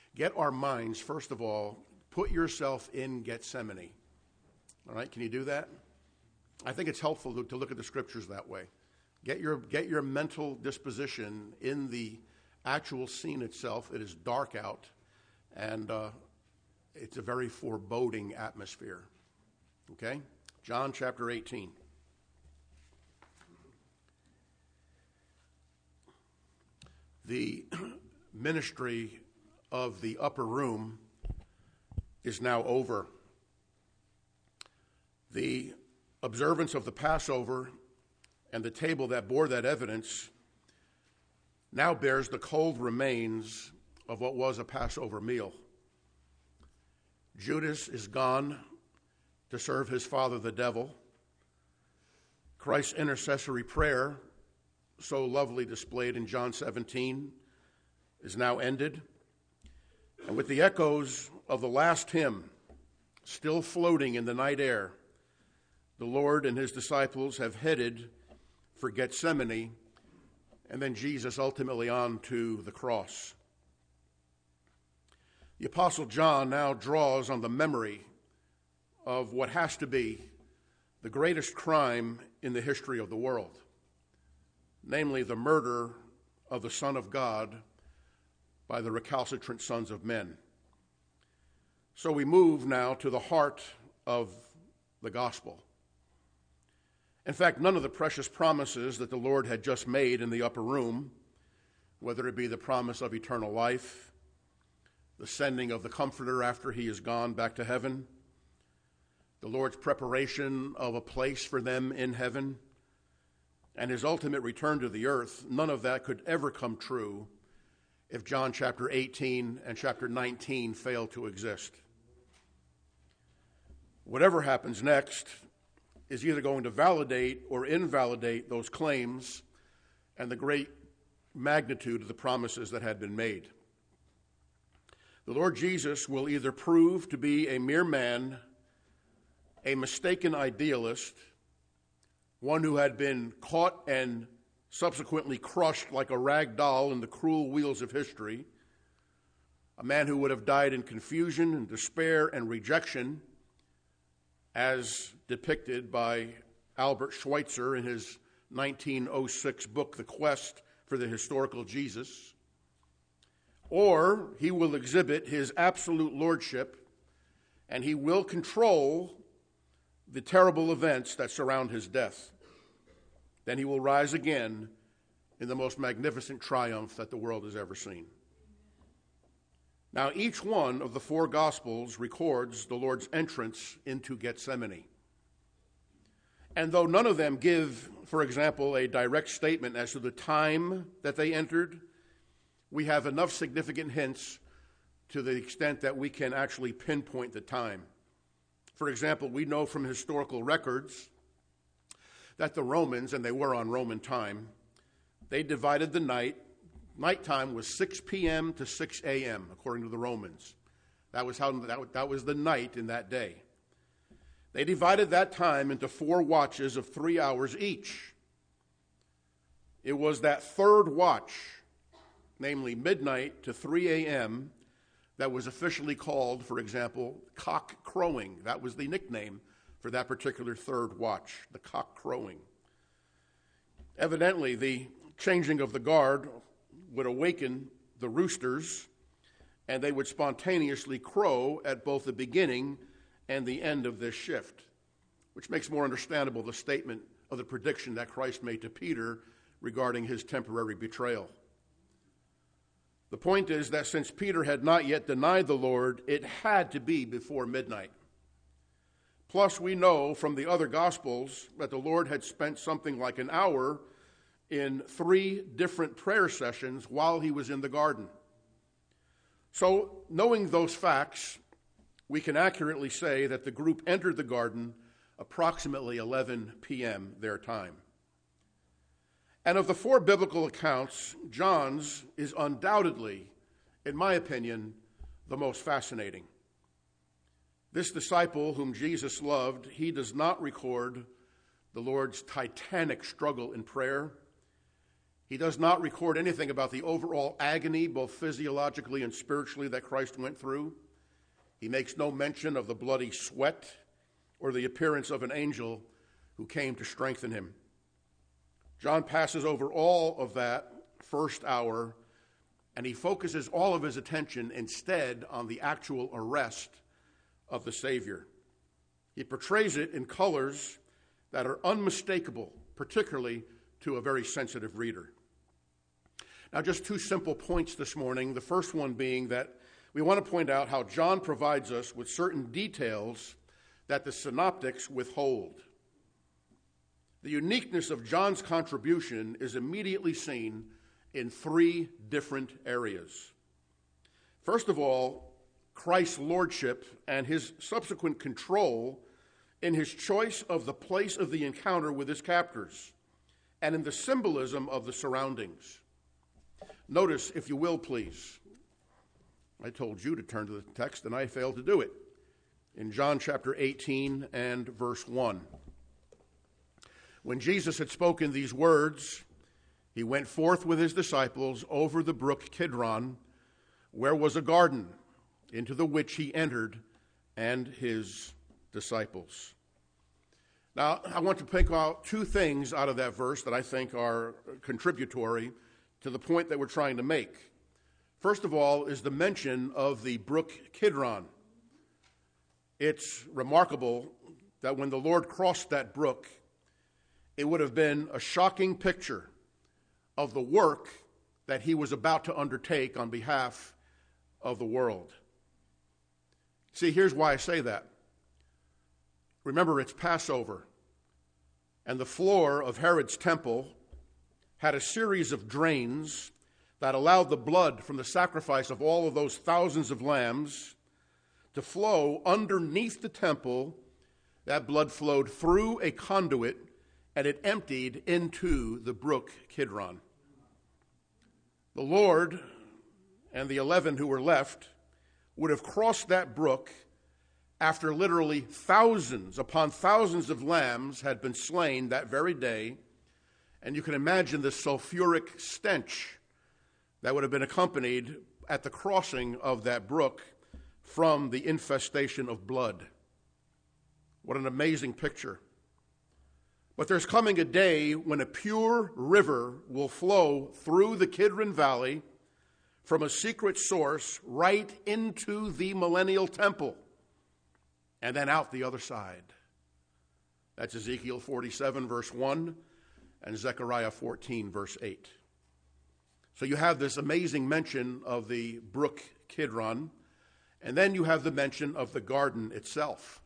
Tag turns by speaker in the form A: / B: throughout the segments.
A: get our minds, first of all, put yourself in Gethsemane. All right, can you do that? I think it's helpful to look at the scriptures that way. Get your mental disposition in the actual scene itself. It is dark out, and it's a very foreboding atmosphere. Okay? John chapter 18. The ministry of the upper room is now over. The observance of the Passover and the table that bore that evidence now bears the cold remains of what was a Passover meal. Judas is gone to serve his father, the devil. Christ's intercessory prayer, so lovely displayed in John 17, is now ended. And with the echoes of the last hymn still floating in the night air, the Lord and his disciples have headed for Gethsemane, and then Jesus ultimately on to the cross. The Apostle John now draws on the memory of what has to be the greatest crime in the history of the world, namely the murder of the Son of God by the recalcitrant sons of men. So we move now to the heart of the gospel. In fact, none of the precious promises that the Lord had just made in the upper room, whether it be the promise of eternal life, the sending of the Comforter after he is gone back to heaven, the Lord's preparation of a place for them in heaven, and his ultimate return to the earth, none of that could ever come true if John chapter 18 and chapter 19 fail to exist. Whatever happens next is either going to validate or invalidate those claims and the great magnitude of the promises that had been made. The Lord Jesus will either prove to be a mere man, a mistaken idealist, one who had been caught and subsequently crushed like a rag doll in the cruel wheels of history, a man who would have died in confusion and despair and rejection, as depicted by Albert Schweitzer in his 1906 book, The Quest for the Historical Jesus, or he will exhibit his absolute lordship and he will control the terrible events that surround his death. Then he will rise again in the most magnificent triumph that the world has ever seen. Now, each one of the four Gospels records the Lord's entrance into Gethsemane. And though none of them give, for example, a direct statement as to the time that they entered, we have enough significant hints to the extent that we can actually pinpoint the time. For example, we know from historical records that the Romans, and they were on Roman time, they divided the night. Nighttime was 6 p.m. to 6 a.m., according to the Romans. That was the night in that day. They divided that time into 4 watches of 3 hours each. It was that third watch, namely midnight to 3 a.m., that was officially called, for example, cock crowing. That was the nickname for that particular third watch, the cock crowing. Evidently, the changing of the guard would awaken the roosters, and they would spontaneously crow at both the beginning and the end of this shift, which makes more understandable the statement of the prediction that Christ made to Peter regarding his temporary betrayal. The point is that since Peter had not yet denied the Lord, it had to be before midnight. Plus, we know from the other Gospels that the Lord had spent something like an hour in 3 different prayer sessions while he was in the garden. So, knowing those facts, we can accurately say that the group entered the garden approximately 11 p.m. their time. And of the 4 biblical accounts, John's is undoubtedly, in my opinion, the most fascinating. This disciple whom Jesus loved, he does not record the Lord's titanic struggle in prayer. He does not record anything about the overall agony, both physiologically and spiritually, that Christ went through. He makes no mention of the bloody sweat or the appearance of an angel who came to strengthen him. John passes over all of that first hour, and he focuses all of his attention instead on the actual arrest of the Savior. He portrays it in colors that are unmistakable, particularly to a very sensitive reader. Now, just two simple points this morning. The first one being that we want to point out how John provides us with certain details that the synoptics withhold. The uniqueness of John's contribution is immediately seen in three different areas. First of all, Christ's lordship and his subsequent control in his choice of the place of the encounter with his captors and in the symbolism of the surroundings. Notice, if you will, please, I told you to turn to the text and I failed to do it. In John chapter 18 and verse 1. When Jesus had spoken these words, he went forth with his disciples over the brook Kidron, where was a garden, into the which he entered and his disciples. Now, I want to pick out two things out of that verse that I think are contributory to the point that we're trying to make. First of all is the mention of the brook Kidron. It's remarkable that when the Lord crossed that brook, it would have been a shocking picture of the work that he was about to undertake on behalf of the world. See, here's why I say that. Remember, it's Passover, and the floor of Herod's temple had a series of drains that allowed the blood from the sacrifice of all of those thousands of lambs to flow underneath the temple. That blood flowed through a conduit, and it emptied into the brook Kidron. The Lord and the 11 who were left would have crossed that brook after literally thousands upon thousands of lambs had been slain that very day, and you can imagine the sulfuric stench that would have been accompanied at the crossing of that brook from the infestation of blood. What an amazing picture. But there's coming a day when a pure river will flow through the Kidron Valley from a secret source right into the millennial temple and then out the other side. That's Ezekiel 47, verse 1, and Zechariah 14, verse 8. So you have this amazing mention of the brook Kidron, and then you have the mention of the garden itself.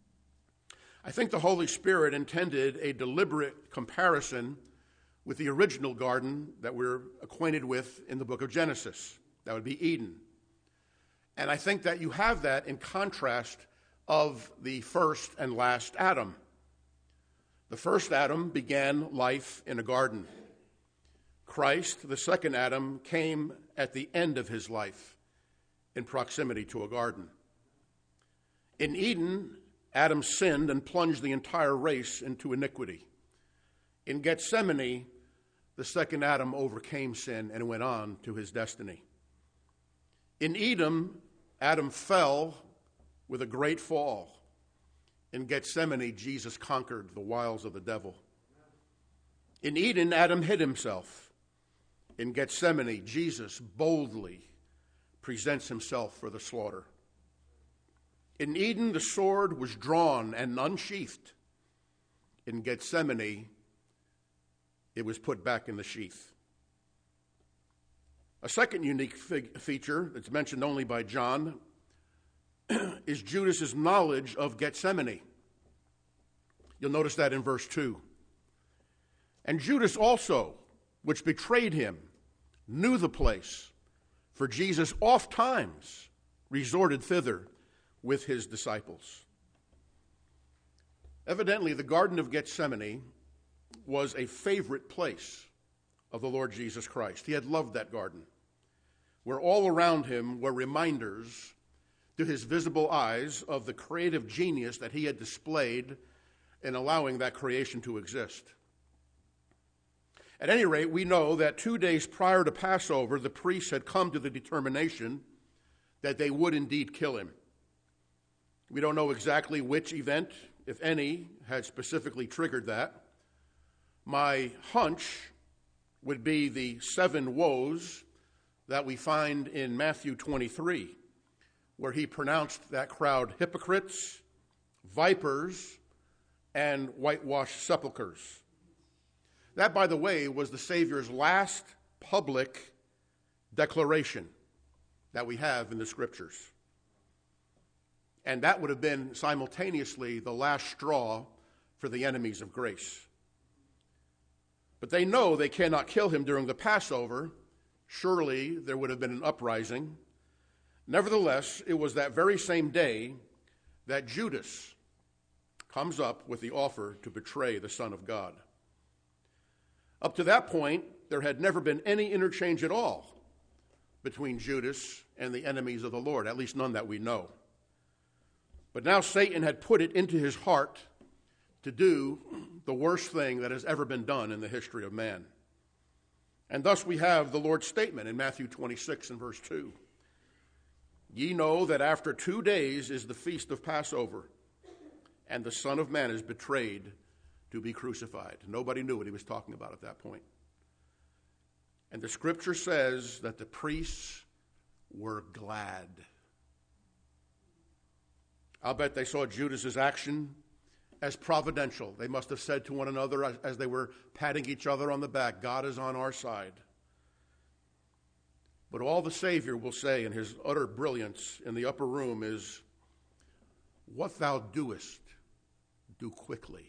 A: I think the Holy Spirit intended a deliberate comparison with the original garden that we're acquainted with in the book of Genesis. That would be Eden. And I think that you have that in contrast of the first and last Adam. The first Adam began life in a garden. Christ, the second Adam, came at the end of his life in proximity to a garden. In Eden, Adam sinned and plunged the entire race into iniquity. In Gethsemane, the second Adam overcame sin and went on to his destiny. In Eden, Adam fell with a great fall. In Gethsemane, Jesus conquered the wiles of the devil. In Eden, Adam hid himself. In Gethsemane, Jesus boldly presents himself for the slaughter. In Eden, the sword was drawn and unsheathed. In Gethsemane, it was put back in the sheath. A second unique feature that's mentioned only by John is Judas' knowledge of Gethsemane. You'll notice that in verse 2. And Judas also, which betrayed him, knew the place, for Jesus oft times resorted thither with his disciples. Evidently, the Garden of Gethsemane was a favorite place of the Lord Jesus Christ. He had loved that garden, where all around him were reminders to his visible eyes of the creative genius that he had displayed in allowing that creation to exist. At any rate, we know that 2 days prior to Passover, the priests had come to the determination that they would indeed kill him. We don't know exactly which event, if any, had specifically triggered that. My hunch would be the 7 woes that we find in Matthew 23, where he pronounced that crowd hypocrites, vipers, and whitewashed sepulchres. That, by the way, was the Savior's last public declaration that we have in the Scriptures. And that would have been simultaneously the last straw for the enemies of grace. But they know they cannot kill him during the Passover. Surely there would have been an uprising. Nevertheless, it was that very same day that Judas comes up with the offer to betray the Son of God. Up to that point, there had never been any interchange at all between Judas and the enemies of the Lord, at least none that we know. But now Satan had put it into his heart to do the worst thing that has ever been done in the history of man. And thus we have the Lord's statement in Matthew 26 and verse 2. Ye know that after 2 days is the feast of Passover, and the Son of Man is betrayed to be crucified. Nobody knew what he was talking about at that point. And the Scripture says that the priests were glad. I'll bet they saw Judas's action as providential. They must have said to one another as they were patting each other on the back, God is on our side. But all the Savior will say in his utter brilliance in the upper room is, what thou doest, do quickly.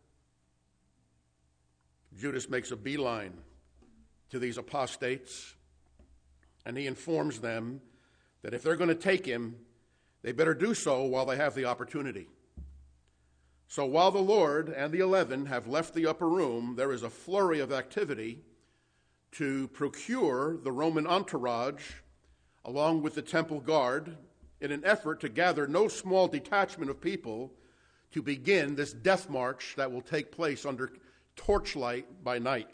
A: Judas makes a beeline to these apostates, and he informs them that if they're going to take him, they better do so while they have the opportunity. So while the Lord and the 11 have left the upper room, there is a flurry of activity to procure the Roman entourage along with the temple guard in an effort to gather no small detachment of people to begin this death march that will take place under torchlight by night.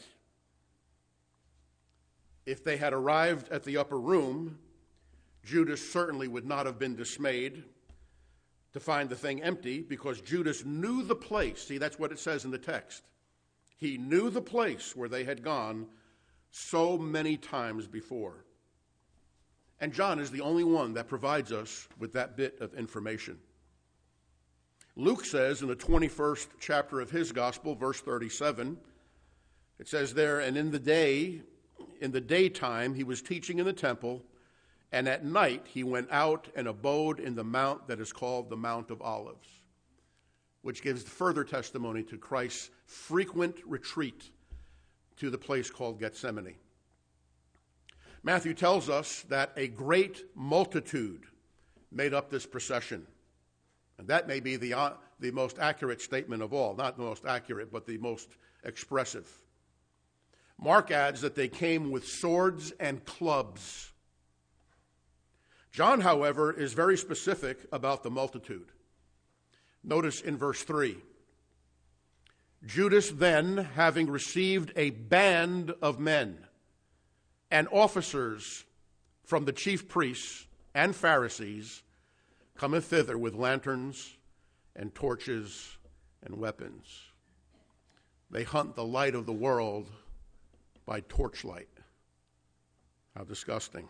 A: If they had arrived at the upper room, Judas certainly would not have been dismayed to find the thing empty, because Judas knew the place. See, that's what it says in the text. He knew the place where they had gone so many times before. And John is the only one that provides us with that bit of information. Luke says in the 21st chapter of his gospel, verse 37, it says there, and in the daytime he was teaching in the temple, and at night he went out and abode in the mount that is called the Mount of Olives, which gives further testimony to Christ's frequent retreat to the place called Gethsemane. Matthew tells us that a great multitude made up this procession. And that may be the most accurate statement of all. Not the most accurate, but the most expressive. Mark adds that they came with swords and clubs. John, however, is very specific about the multitude. Notice in verse 3. Judas then, having received a band of men and officers from the chief priests and Pharisees, cometh thither with lanterns and torches and weapons. They hunt the light of the world by torchlight. How disgusting.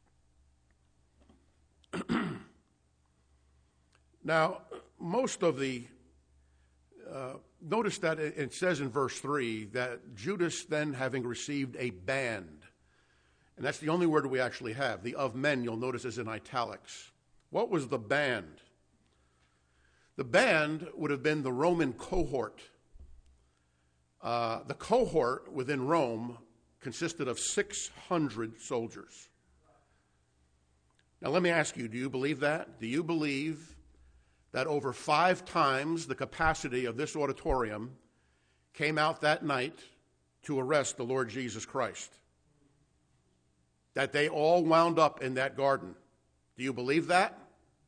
A: Now, most of the, notice that it says in verse 3 that Judas then having received a band, and that's the only word we actually have. The of men, you'll notice, is in italics. What was the band? The band would have been the Roman cohort. The cohort within Rome consisted of 600 soldiers. Now let me ask you, do you believe that? Do you believe that over 5 times the capacity of this auditorium came out that night to arrest the Lord Jesus Christ? That they all wound up in that garden? Do you believe that?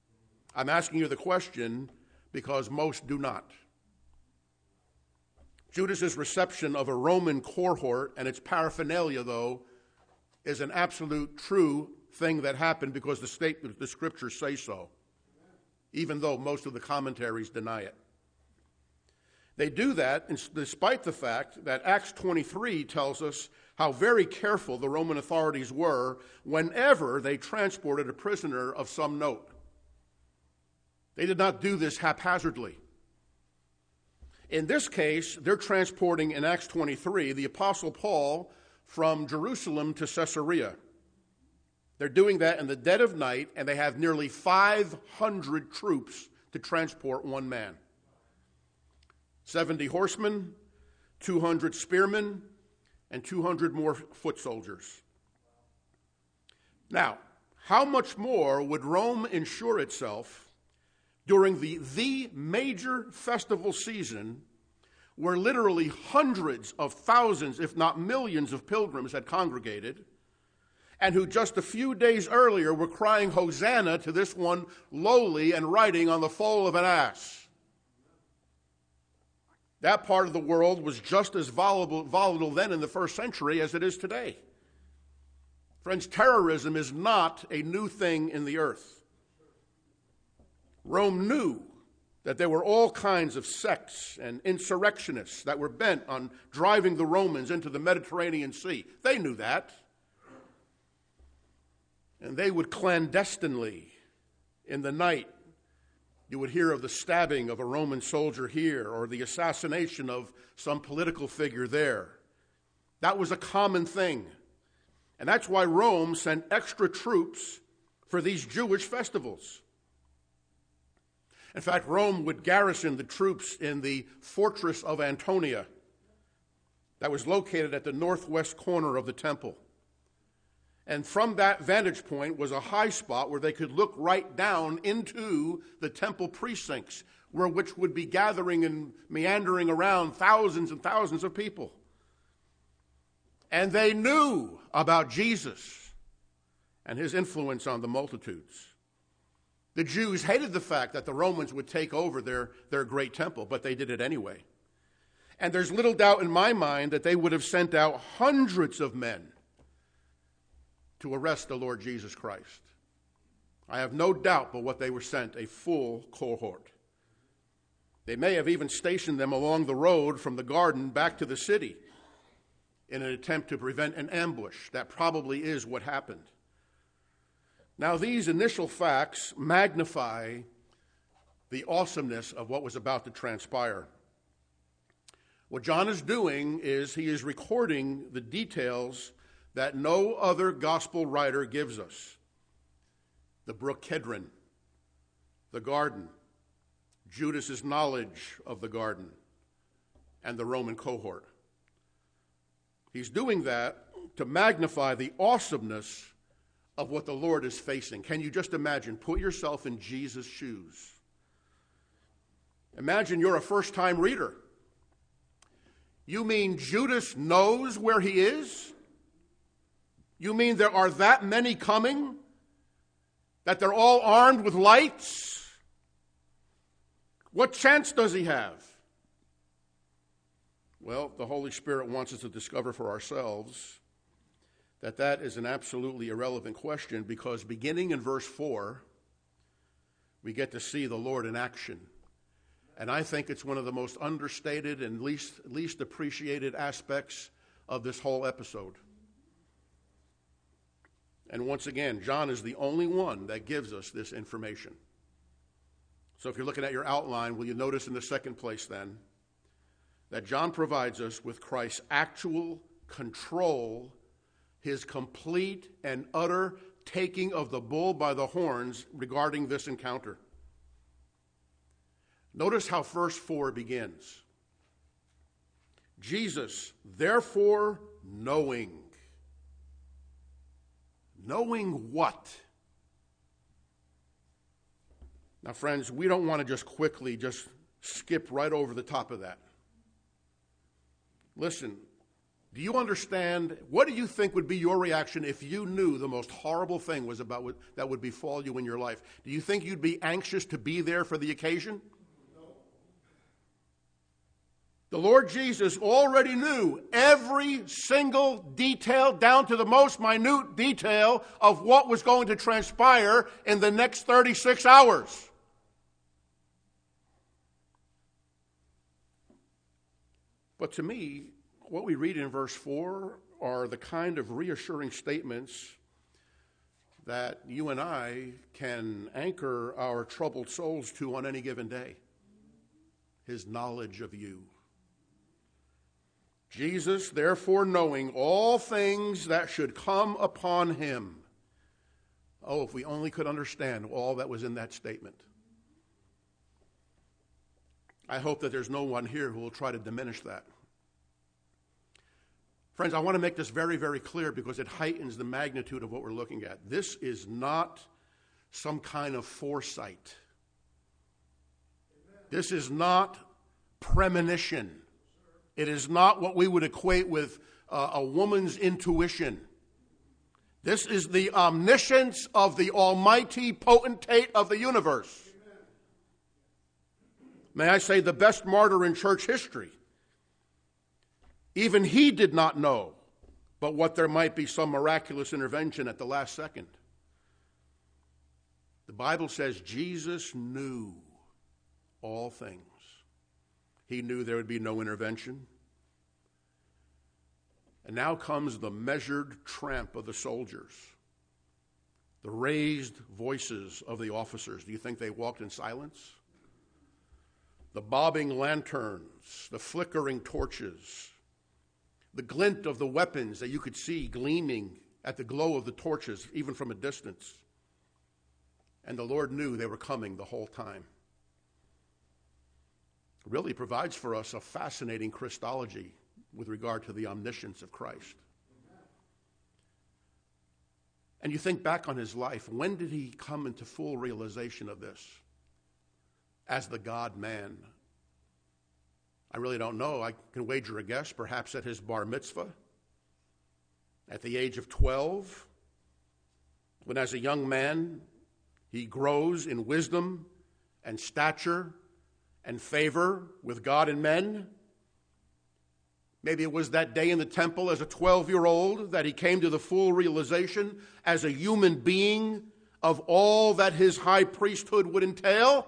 A: I'm asking you the question because most do not. Judas's reception of a Roman cohort and its paraphernalia, though, is an absolute true thing that happened because the scriptures say so, even though most of the commentaries deny it. They do that despite the fact that Acts 23 tells us how very careful the Roman authorities were whenever they transported a prisoner of some note. They did not do this haphazardly. In this case, they're transporting, in Acts 23, the Apostle Paul from Jerusalem to Caesarea. They're doing that in the dead of night, and they have nearly 500 troops to transport one man. 70 horsemen, 200 spearmen, and 200 more foot soldiers. Now, how much more would Rome ensure itself during the major festival season where literally hundreds of thousands, if not millions of pilgrims had congregated, and who just a few days earlier were crying Hosanna to this one lowly and riding on the foal of an ass? That part of the world was just as volatile then in the first century as it is today. Friends, terrorism is not a new thing in the earth. Rome knew that there were all kinds of sects and insurrectionists that were bent on driving the Romans into the Mediterranean Sea. They knew that. And they would clandestinely, in the night, you would hear of the stabbing of a Roman soldier here or the assassination of some political figure there. That was a common thing. And that's why Rome sent extra troops for these Jewish festivals. In fact, Rome would garrison the troops in the fortress of Antonia that was located at the northwest corner of the temple. And from that vantage point was a high spot where they could look right down into the temple precincts, which would be gathering and meandering around thousands and thousands of people. And they knew about Jesus and his influence on the multitudes. The Jews hated the fact that the Romans would take over their great temple, but they did it anyway. And there's little doubt in my mind that they would have sent out hundreds of men to arrest the Lord Jesus Christ. I have no doubt but what they were sent, a full cohort. They may have even stationed them along the road from the garden back to the city in an attempt to prevent an ambush. That probably is what happened. Now, these initial facts magnify the awesomeness of what was about to transpire. What John is doing is he is recording the details that no other gospel writer gives us. The brook Kedron, the garden, Judas's knowledge of the garden, and the Roman cohort. He's doing that to magnify the awesomeness of what the Lord is facing. Can you just imagine? Put yourself in Jesus' shoes. Imagine you're a first-time reader. You mean Judas knows where he is? You mean there are that many coming? That they're all armed with lights? What chance does he have? Well, the Holy Spirit wants us to discover for ourselves that is an absolutely irrelevant question, because beginning in verse 4, we get to see the Lord in action. And I think it's one of the most understated and least appreciated aspects of this whole episode. And once again, John is the only one that gives us this information. So if you're looking at your outline, will you notice in the second place then that John provides us with Christ's actual control, his complete and utter taking of the bull by the horns regarding this encounter. Notice how verse 4 begins. Jesus, therefore, knowing. Knowing what? Now, friends, we don't want to just quickly skip right over the top of that. Listen, do you understand? What do you think would be your reaction if you knew the most horrible thing was about that would befall you in your life? Do you think you'd be anxious to be there for the occasion? The Lord Jesus already knew every single detail, down to the most minute detail, of what was going to transpire in the next 36 hours. But to me, what we read in verse 4 are the kind of reassuring statements that you and I can anchor our troubled souls to on any given day. His knowledge of you. Jesus, therefore, knowing all things that should come upon him. Oh, if we only could understand all that was in that statement. I hope that there's no one here who will try to diminish that. Friends, I want to make this very, very clear because it heightens the magnitude of what we're looking at. This is not some kind of foresight. This is not premonition. It is not what we would equate with a woman's intuition. This is the omniscience of the almighty potentate of the universe. May I say, the best martyr in church history. Even he did not know, but what there might be some miraculous intervention at the last second. The Bible says Jesus knew all things. He knew there would be no intervention. And now comes the measured tramp of the soldiers, the raised voices of the officers. Do you think they walked in silence? The bobbing lanterns, the flickering torches, the glint of the weapons that you could see gleaming at the glow of the torches, even from a distance. And the Lord knew they were coming the whole time. It really provides for us a fascinating Christology with regard to the omniscience of Christ. And you think back on his life, when did he come into full realization of this as the God-man? I really don't know. I can wager a guess, perhaps at his bar mitzvah, at the age of 12, when as a young man he grows in wisdom and stature and favor with God and men. Maybe it was that day in the temple as a 12-year-old that he came to the full realization as a human being of all that his high priesthood would entail.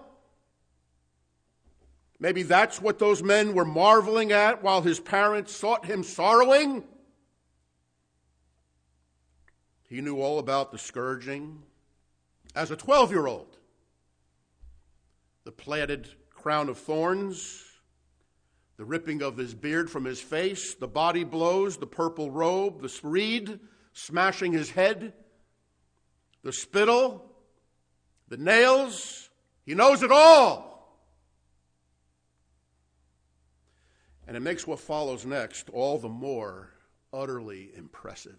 A: Maybe that's what those men were marveling at while his parents sought him sorrowing. He knew all about the scourging as a 12-year-old. The plaited crown of thorns, the ripping of his beard from his face, the body blows, the purple robe, the reed smashing his head, the spittle, the nails. He knows it all. And it makes what follows next all the more utterly impressive.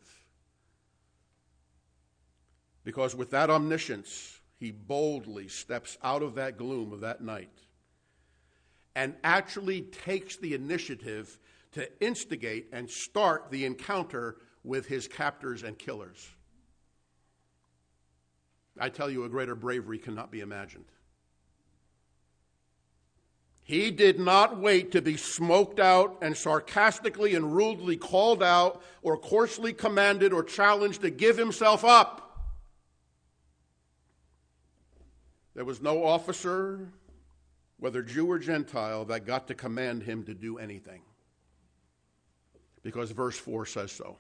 A: Because with that omniscience, he boldly steps out of that gloom of that night and actually takes the initiative to instigate and start the encounter with his captors and killers. I tell you, a greater bravery cannot be imagined. He did not wait to be smoked out and sarcastically and rudely called out or coarsely commanded or challenged to give himself up. There was no officer, whether Jew or Gentile, that got to command him to do anything, because verse 4 says so.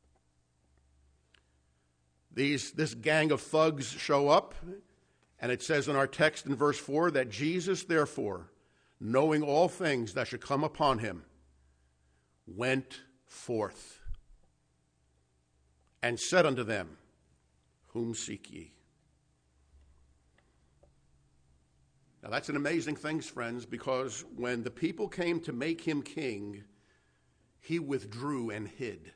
A: This gang of thugs show up, and it says in our text in verse 4 that Jesus, therefore, knowing all things that should come upon him, went forth and said unto them, Whom seek ye? Now that's an amazing thing, friends, because when the people came to make him king, he withdrew and hid.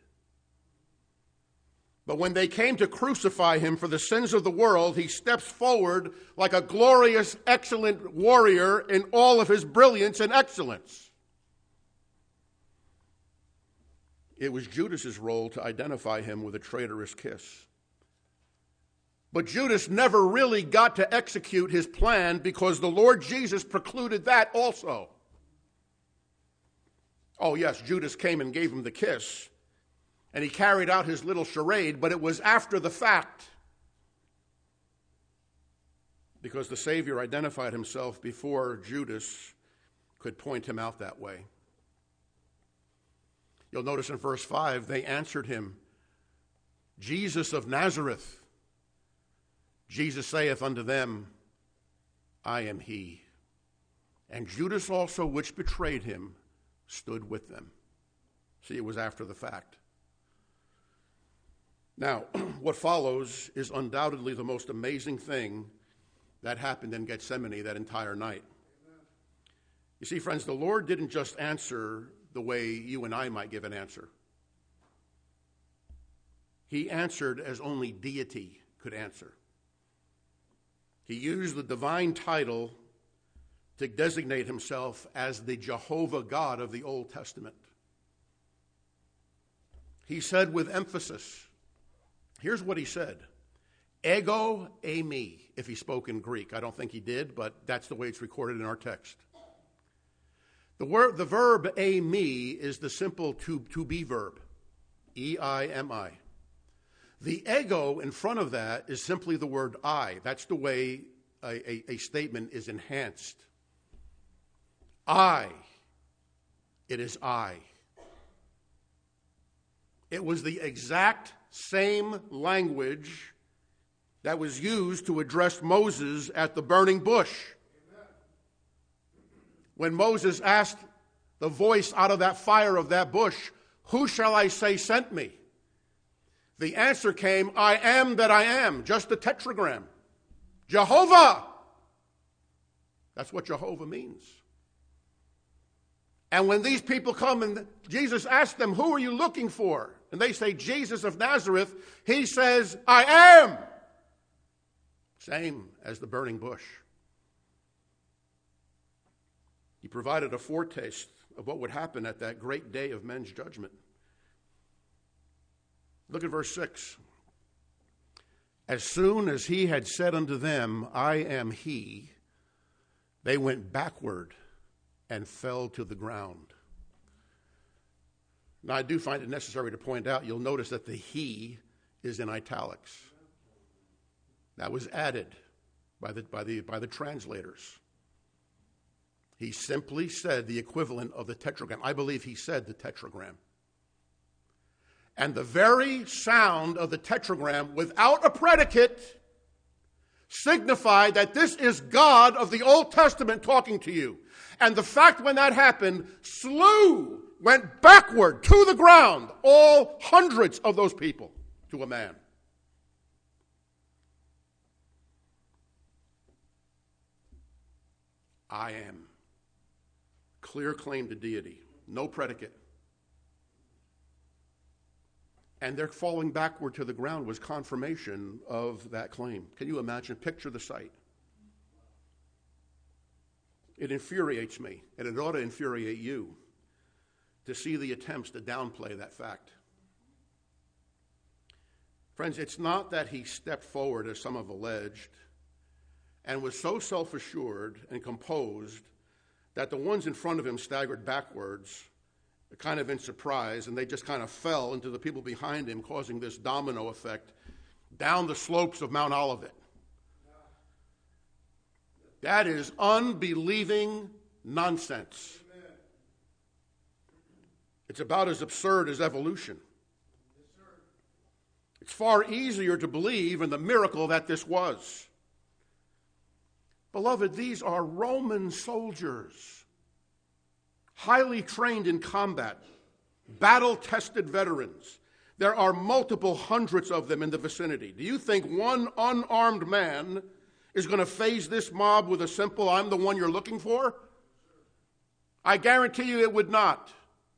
A: But when they came to crucify him for the sins of the world, he steps forward like a glorious, excellent warrior in all of his brilliance and excellence. It was Judas's role to identify him with a traitorous kiss. But Judas never really got to execute his plan because the Lord Jesus precluded that also. Oh, yes, Judas came and gave him the kiss, and he carried out his little charade, but it was after the fact, because the Savior identified himself before Judas could point him out that way. You'll notice in verse 5, they answered him, Jesus of Nazareth. Jesus saith unto them, I am he. And Judas also, which betrayed him, stood with them. See, it was after the fact. Now, what follows is undoubtedly the most amazing thing that happened in Gethsemane that entire night. You see, friends, the Lord didn't just answer the way you and I might give an answer. He answered as only deity could answer. He used the divine title to designate himself as the Jehovah God of the Old Testament. He said with emphasis, here's what he said, ego eimi, if he spoke in Greek. I don't think he did, but that's the way it's recorded in our text. The verb eimi is the simple to be verb, E-I-M-I. The ego in front of that is simply the word I. That's the way a statement is enhanced. I. It is I. It was the exact same language that was used to address Moses at the burning bush. When Moses asked the voice out of that fire of that bush, who shall I say sent me? The answer came, I am that I am, just a tetragram. Jehovah. That's what Jehovah means. And when these people come and Jesus asks them, who are you looking for? And they say, Jesus of Nazareth. He says, I am. Same as the burning bush. He provided a foretaste of what would happen at that great day of men's judgment. Look at verse 6. As soon as he had said unto them, I am he, they went backward and fell to the ground. Now, I do find it necessary to point out, you'll notice that the he is in italics. That was added by the translators. He simply said the equivalent of the tetragram. I believe he said the tetragram. And the very sound of the tetragram, without a predicate, signified that this is God of the Old Testament talking to you. And the fact when that happened, went backward to the ground, all hundreds of those people to a man. I am. Clear claim to deity. No predicate. And their falling backward to the ground was confirmation of that claim. Can you imagine? Picture the sight. It infuriates me, and it ought to infuriate you, to see the attempts to downplay that fact. Friends, it's not that he stepped forward, as some have alleged, and was so self-assured and composed that the ones in front of him staggered backwards, kind of in surprise, and they just kind of fell into the people behind him, causing this domino effect down the slopes of Mount Olivet. That is unbelieving nonsense. It's about as absurd as evolution. It's far easier to believe in the miracle that this was. Beloved, these are Roman soldiers, highly trained in combat, battle-tested veterans. There are multiple hundreds of them in the vicinity. Do you think one unarmed man is going to phase this mob with a simple, I'm the one you're looking for? I guarantee you it would not.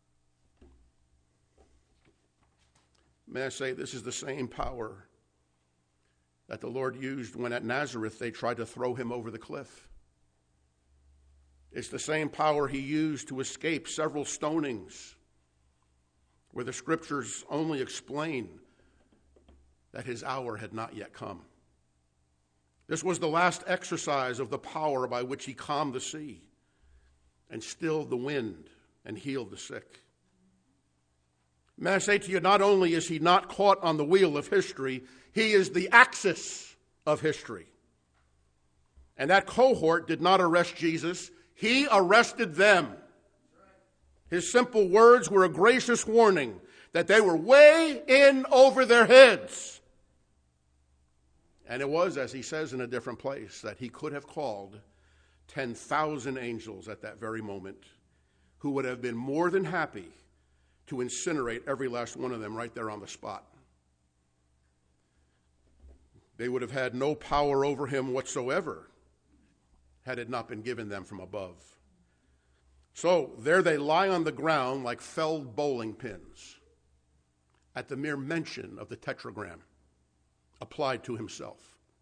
A: May I say, this is the same power that the Lord used when at Nazareth they tried to throw him over the cliff. It's the same power he used to escape several stonings, where the scriptures only explain that his hour had not yet come. This was the last exercise of the power by which he calmed the sea and stilled the wind and healed the sick. May I say to you, not only is he not caught on the wheel of history, he is the axis of history. And that cohort did not arrest Jesus. He arrested them. His simple words were a gracious warning that they were way in over their heads. And it was, as he says in a different place, that he could have called 10,000 angels at that very moment who would have been more than happy to incinerate every last one of them right there on the spot. They would have had no power over him whatsoever had it not been given them from above. So there they lie on the ground like felled bowling pins at the mere mention of the tetragram applied to himself.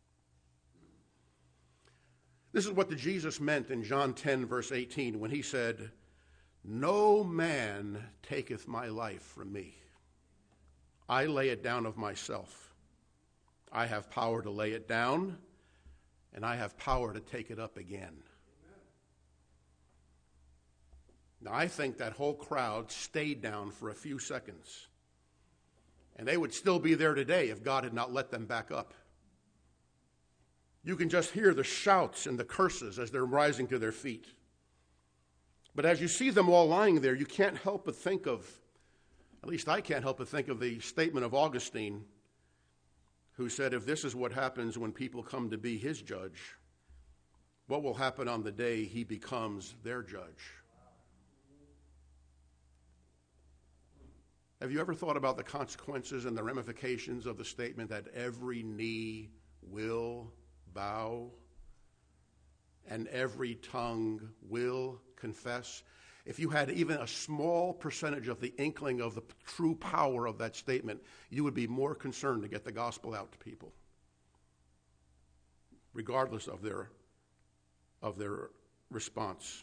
A: This is what the Jesus meant in John 10, verse 18, when he said, "No man taketh my life from me. I lay it down of myself. I have power to lay it down, and I have power to take it up again." Now, I think that whole crowd stayed down for a few seconds, and they would still be there today if God had not let them back up. You can just hear the shouts and the curses as they're rising to their feet. But as you see them all lying there, you can't help but think of, at least I can't help but think of the statement of Augustine, who said, if this is what happens when people come to be his judge, what will happen on the day he becomes their judge? Have you ever thought about the consequences and the ramifications of the statement that every knee will bow and every tongue will confess? If you had even a small percentage of the inkling of the true power of that statement, you would be more concerned to get the gospel out to people, regardless of their response.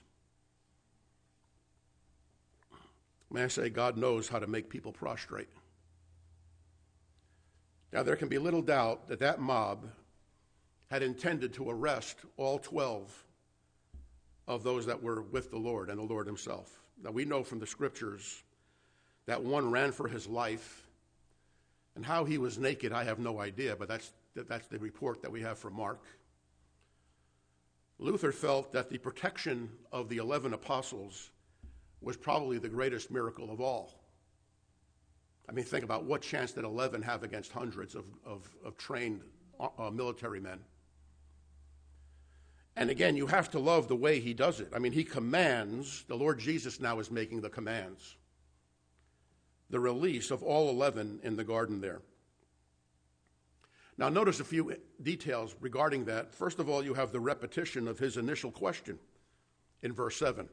A: May I say, God knows how to make people prostrate. Now, there can be little doubt that that mob had intended to arrest all 12 of those that were with the Lord and the Lord himself. Now, we know from the scriptures that one ran for his life, and how he was naked, I have no idea, but that's the report that we have from Mark. Luther felt that the protection of the 11 apostles was probably the greatest miracle of all. I mean, think about what chance did 11 have against hundreds of trained military men. And again, you have to love the way he does it. I mean, he commands, the Lord Jesus now is making the commands, the release of all 11 in the garden there. Now, notice a few details regarding that. First of all, you have the repetition of his initial question in verse 7.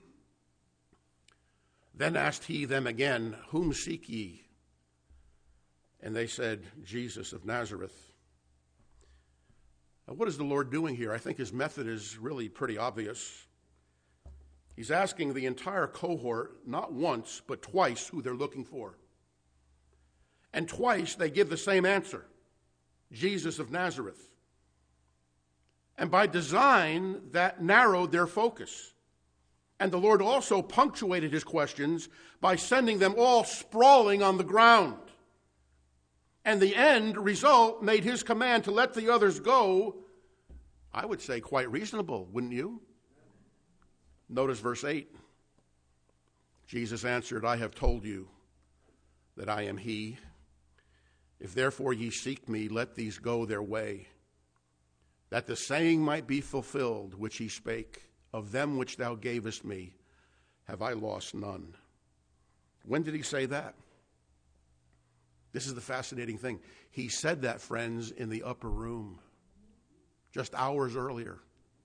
A: Then asked he them again, whom seek ye? And they said, Jesus of Nazareth. Now, what is the Lord doing here? I think his method is really pretty obvious. He's asking the entire cohort, not once, but twice, who they're looking for. And twice they give the same answer, Jesus of Nazareth. And by design, that narrowed their focus. And the Lord also punctuated his questions by sending them all sprawling on the ground. And the end result made his command to let the others go, I would say, quite reasonable, wouldn't you? Notice verse 8. Jesus answered, I have told you that I am he. If therefore ye seek me, let these go their way, that the saying might be fulfilled which he spake, of them which thou gavest me have I lost none. When did he say that? This is the fascinating thing. He said that, friends, in the upper room, just hours earlier.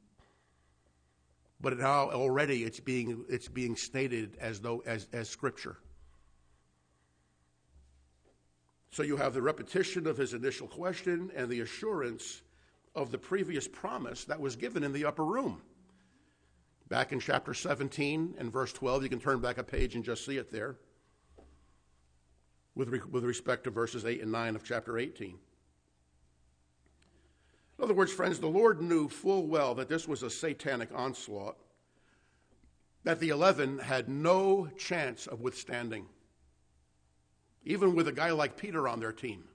A: But now already it's being stated as scripture. So you have the repetition of his initial question and the assurance of the previous promise that was given in the upper room. Back in chapter 17 and verse 12, you can turn back a page and just see it there, with respect to verses 8 and 9 of chapter 18. In other words, friends, the Lord knew full well that this was a satanic onslaught, that the 11 had no chance of withstanding, even with a guy like Peter on their team.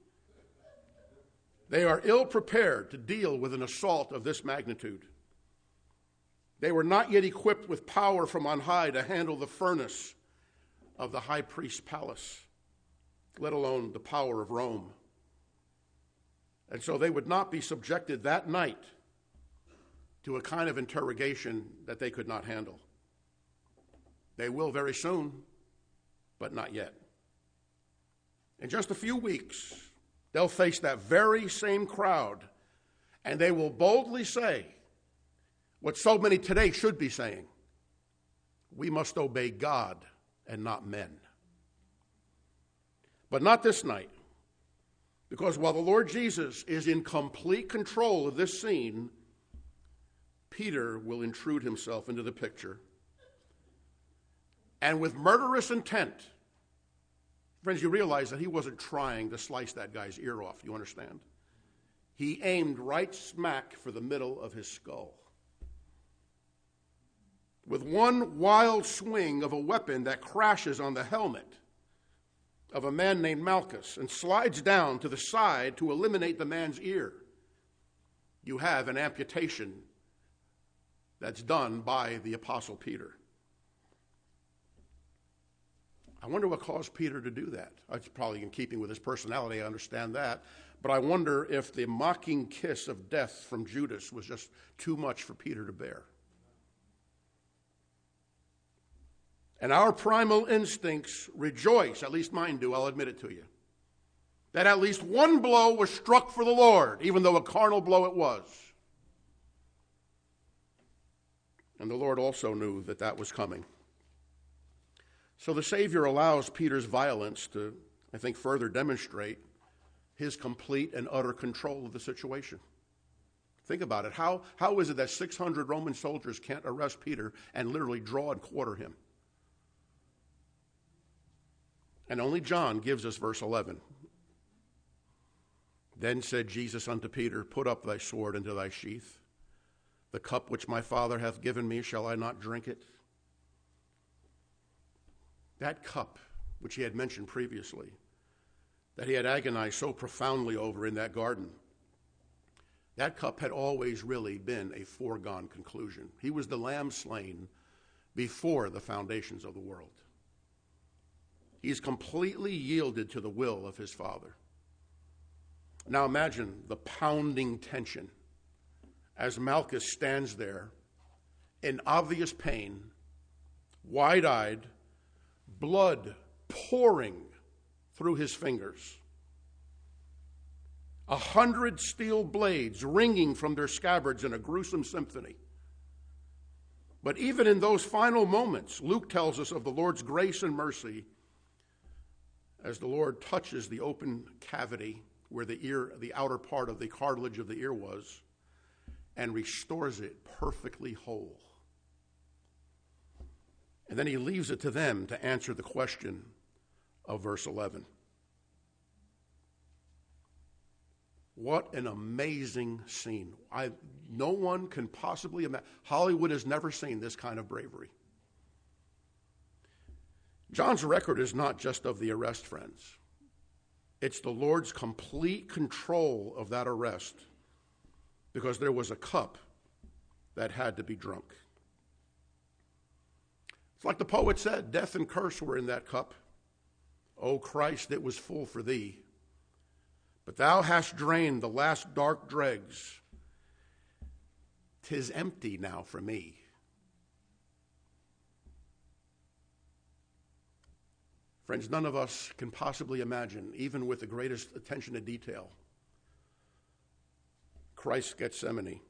A: They are ill prepared to deal with an assault of this magnitude. They were not yet equipped with power from on high to handle the furnace of the high priest's palace, let alone the power of Rome. And so they would not be subjected that night to a kind of interrogation that they could not handle. They will very soon, but not yet. In just a few weeks, they'll face that very same crowd, and they will boldly say what so many today should be saying: we must obey God and not men. But not this night, because while the Lord Jesus is in complete control of this scene, Peter will intrude himself into the picture. And with murderous intent, friends, you realize that he wasn't trying to slice that guy's ear off, you understand? He aimed right smack for the middle of his skull. With one wild swing of a weapon that crashes on the helmet of a man named Malchus and slides down to the side to eliminate the man's ear, you have an amputation that's done by the Apostle Peter. I wonder what caused Peter to do that. It's probably in keeping with his personality, I understand that. But I wonder if the mocking kiss of death from Judas was just too much for Peter to bear. And our primal instincts rejoice, at least mine do, I'll admit it to you, that at least one blow was struck for the Lord, even though a carnal blow it was. And the Lord also knew that that was coming. So the Savior allows Peter's violence to, I think, further demonstrate his complete and utter control of the situation. Think about it. How is it that 600 Roman soldiers can't arrest Peter and literally draw and quarter him? And only John gives us verse 11. Then said Jesus unto Peter, put up thy sword into thy sheath. The cup which my Father hath given me, shall I not drink it? That cup, which he had mentioned previously, that he had agonized so profoundly over in that garden, that cup had always really been a foregone conclusion. He was the lamb slain before the foundations of the world. He's completely yielded to the will of his Father. Now imagine the pounding tension as Malchus stands there in obvious pain, wide-eyed, blood pouring through his fingers. 100 steel blades ringing from their scabbards in a gruesome symphony. But even in those final moments, Luke tells us of the Lord's grace and mercy as the Lord touches the open cavity where the outer part of the cartilage of the ear was, and restores it perfectly whole. And then he leaves it to them to answer the question of verse 11. What an amazing scene. No one can possibly imagine. Hollywood has never seen this kind of bravery. John's record is not just of the arrest, friends. It's the Lord's complete control of that arrest, because there was a cup that had to be drunk. It's like the poet said, death and curse were in that cup. O Christ, it was full for thee. But thou hast drained the last dark dregs. 'Tis empty now for me. Friends, none of us can possibly imagine, even with the greatest attention to detail, Christ's Gethsemane.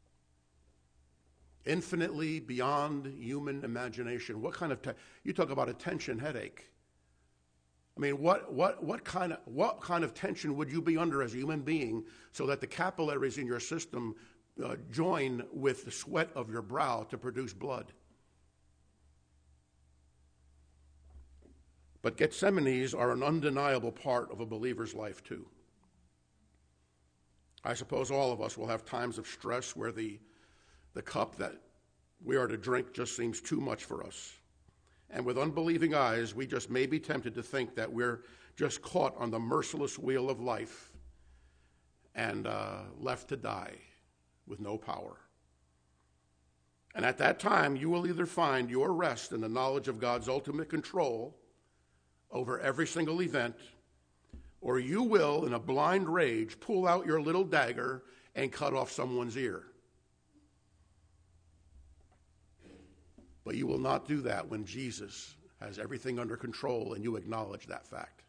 A: Infinitely beyond human imagination. What kind of you talk about a tension headache. I mean, what kind of tension would you be under as a human being so that the capillaries in your system join with the sweat of your brow to produce blood? But Gethsemanes are an undeniable part of a believer's life too. I suppose all of us will have times of stress where the cup that we are to drink just seems too much for us. And with unbelieving eyes, we just may be tempted to think that we're just caught on the merciless wheel of life and left to die with no power. And at that time, you will either find your rest in the knowledge of God's ultimate control over every single event, or you will, in a blind rage, pull out your little dagger and cut off someone's ear. But you will not do that when Jesus has everything under control and you acknowledge that fact.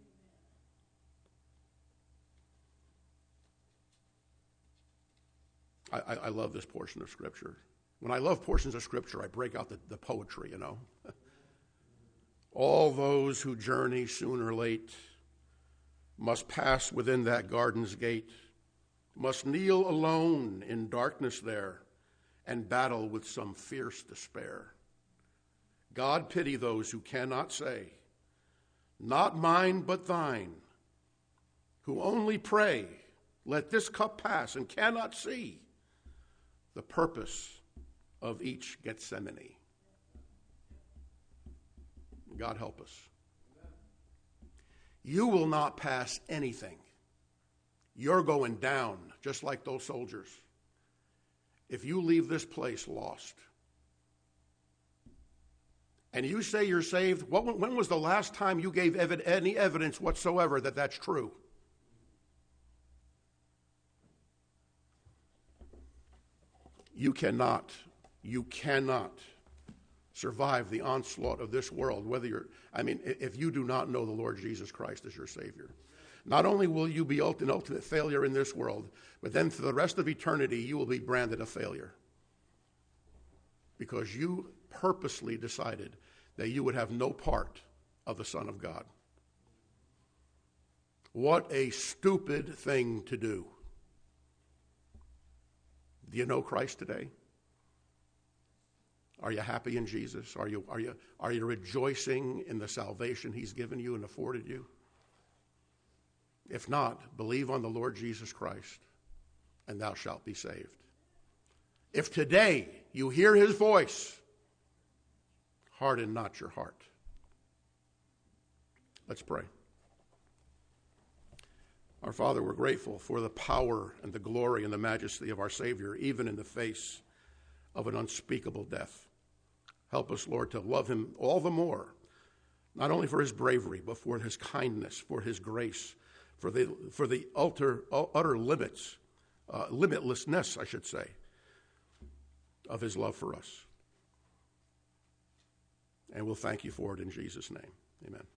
A: I love this portion of Scripture. When I love portions of Scripture, I break out the poetry, you know. All those who journey soon or late must pass within that garden's gate, must kneel alone in darkness there and battle with some fierce despair. God pity those who cannot say, not mine but thine, who only pray, let this cup pass, and cannot see the purpose of each Gethsemane. God help us. You will not pass anything. You're going down, just like those soldiers, if you leave this place lost. And you say you're saved, when was the last time you gave any evidence whatsoever that that's true? You cannot survive the onslaught of this world, if you do not know the Lord Jesus Christ as your Savior. Not only will you be an ultimate failure in this world, but then for the rest of eternity, you will be branded a failure. Because you purposely decided that you would have no part of the Son of God. What a stupid thing to do. Do you know Christ today? Are you happy in Jesus? Are you rejoicing in the salvation he's given you and afforded you? If not, believe on the Lord Jesus Christ, and thou shalt be saved. If today you hear his voice, harden not your heart. Let's pray. Our Father, we're grateful for the power and the glory and the majesty of our Savior, even in the face of an unspeakable death. Help us, Lord, to love him all the more, not only for his bravery, but for his kindness, for his grace, for the utter limitlessness, I should say, of his love for us. And we'll thank you for it in Jesus' name. Amen.